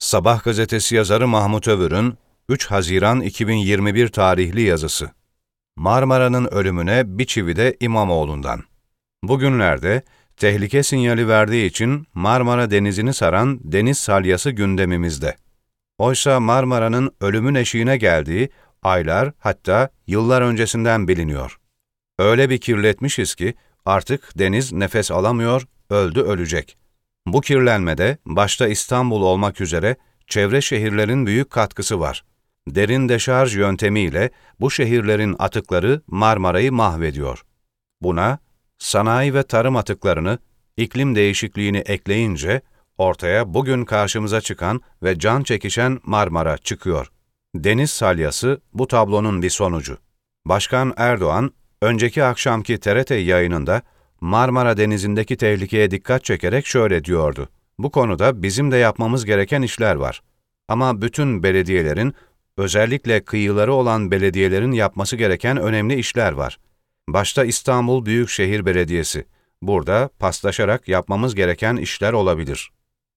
Sabah gazetesi yazarı Mahmut Övür'ün 3 Haziran 2021 tarihli yazısı. Marmara'nın ölümüne bir çivi de İmamoğlu'ndan. Bugünlerde tehlike sinyali verdiği için Marmara Denizi'ni saran deniz salyası gündemimizde. Oysa Marmara'nın ölümün eşiğine geldiği aylar, hatta yıllar öncesinden biliniyor. Öyle bir kirletmişiz ki artık deniz nefes alamıyor, öldü ölecek. Bu kirlenmede başta İstanbul olmak üzere çevre şehirlerin büyük katkısı var. Derin deşarj yöntemiyle bu şehirlerin atıkları Marmara'yı mahvediyor. Buna sanayi ve tarım atıklarını, iklim değişikliğini ekleyince ortaya bugün karşımıza çıkan ve can çekişen Marmara çıkıyor. Deniz salyası bu tablonun bir sonucu. Başkan Erdoğan, önceki akşamki TRT yayınında Marmara Denizi'ndeki tehlikeye dikkat çekerek şöyle diyordu: "Bu konuda bizim de yapmamız gereken işler var. Ama bütün belediyelerin, özellikle kıyıları olan belediyelerin yapması gereken önemli işler var. Başta İstanbul Büyükşehir Belediyesi. Burada paslaşarak yapmamız gereken işler olabilir."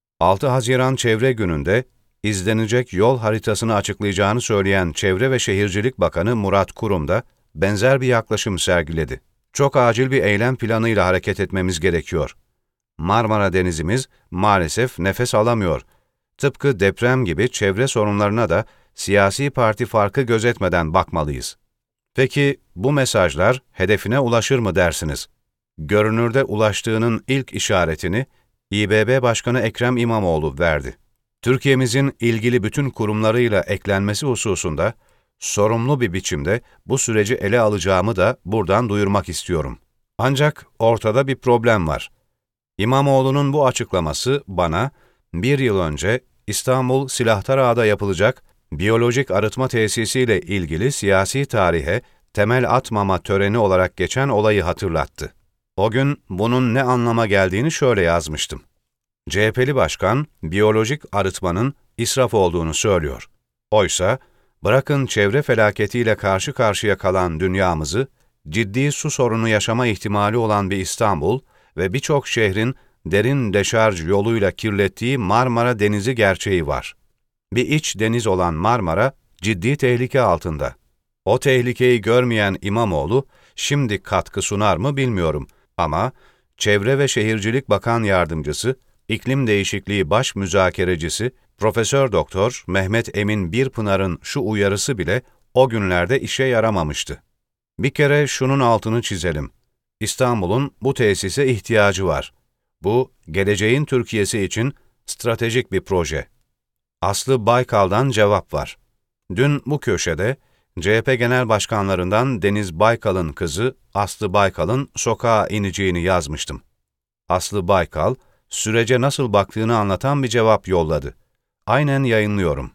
6 Haziran Çevre Günü'nde izlenecek yol haritasını açıklayacağını söyleyen Çevre ve Şehircilik Bakanı Murat Kurum da benzer bir yaklaşım sergiledi. Çok acil bir eylem planıyla hareket etmemiz gerekiyor. Marmara Denizimiz maalesef nefes alamıyor. Tıpkı deprem gibi çevre sorunlarına da siyasi parti farkı gözetmeden bakmalıyız. Peki bu mesajlar hedefine ulaşır mı dersiniz? Görünürde ulaştığının ilk işaretini İBB Başkanı Ekrem İmamoğlu verdi. Türkiye'mizin ilgili bütün kurumlarıyla eklenmesi hususunda sorumlu bir biçimde bu süreci ele alacağımı da buradan duyurmak istiyorum. Ancak ortada bir problem var. İmamoğlu'nun bu açıklaması bana, bir yıl önce İstanbul Silahtar Ağa'da yapılacak biyolojik arıtma tesisiyle ilgili siyasi tarihe temel atmama töreni olarak geçen olayı hatırlattı. O gün bunun ne anlama geldiğini şöyle yazmıştım. CHP'li başkan, biyolojik arıtmanın israf olduğunu söylüyor. Oysa, bırakın çevre felaketiyle karşı karşıya kalan dünyamızı, ciddi su sorunu yaşama ihtimali olan bir İstanbul ve birçok şehrin derin deşarj yoluyla kirlettiği Marmara Denizi gerçeği var. Bir iç deniz olan Marmara, ciddi tehlike altında. O tehlikeyi görmeyen İmamoğlu, şimdi katkı sunar mı bilmiyorum ama Çevre ve Şehircilik Bakan Yardımcısı, İklim Değişikliği Baş Müzakerecisi, Profesör Doktor Mehmet Emin Birpınar'ın şu uyarısı bile o günlerde işe yaramamıştı. Bir kere şunun altını çizelim. İstanbul'un bu tesise ihtiyacı var. Bu, geleceğin Türkiye'si için stratejik bir proje. Aslı Baykal'dan cevap var. Dün bu köşede CHP Genel Başkanlarından Deniz Baykal'ın kızı Aslı Baykal'ın sokağa ineceğini yazmıştım. Aslı Baykal, sürece nasıl baktığını anlatan bir cevap yolladı. Aynen yayınlıyorum.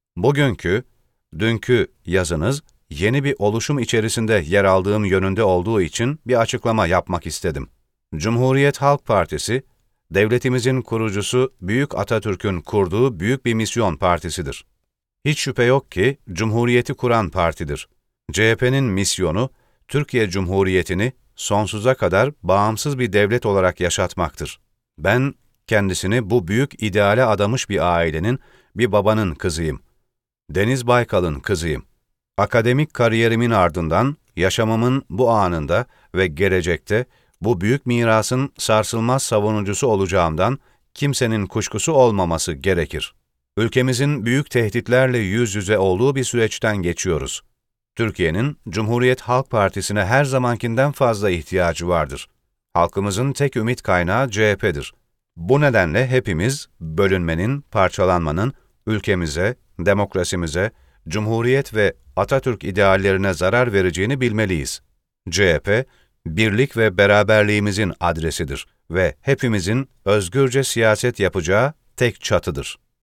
Dünkü yazınız yeni bir oluşum içerisinde yer aldığım yönünde olduğu için bir açıklama yapmak istedim. Cumhuriyet Halk Partisi, devletimizin kurucusu Büyük Atatürk'ün kurduğu büyük bir misyon partisidir. Hiç şüphe yok ki Cumhuriyeti kuran partidir. CHP'nin misyonu, Türkiye Cumhuriyeti'ni sonsuza kadar bağımsız bir devlet olarak yaşatmaktır. Ben kendisini bu büyük ideale adamış bir ailenin, bir babanın kızıyım. Deniz Baykal'ın kızıyım. Akademik kariyerimin ardından yaşamımın bu anında ve gelecekte bu büyük mirasın sarsılmaz savunucusu olacağımdan kimsenin kuşkusu olmaması gerekir. Ülkemizin büyük tehditlerle yüz yüze olduğu bir süreçten geçiyoruz. Türkiye'nin Cumhuriyet Halk Partisi'ne her zamankinden fazla ihtiyacı vardır. Halkımızın tek ümit kaynağı CHP'dir. Bu nedenle hepimiz bölünmenin, parçalanmanın ülkemize, demokrasimize, Cumhuriyet ve Atatürk ideallerine zarar vereceğini bilmeliyiz. CHP, birlik ve beraberliğimizin adresidir ve hepimizin özgürce siyaset yapacağı tek çatıdır.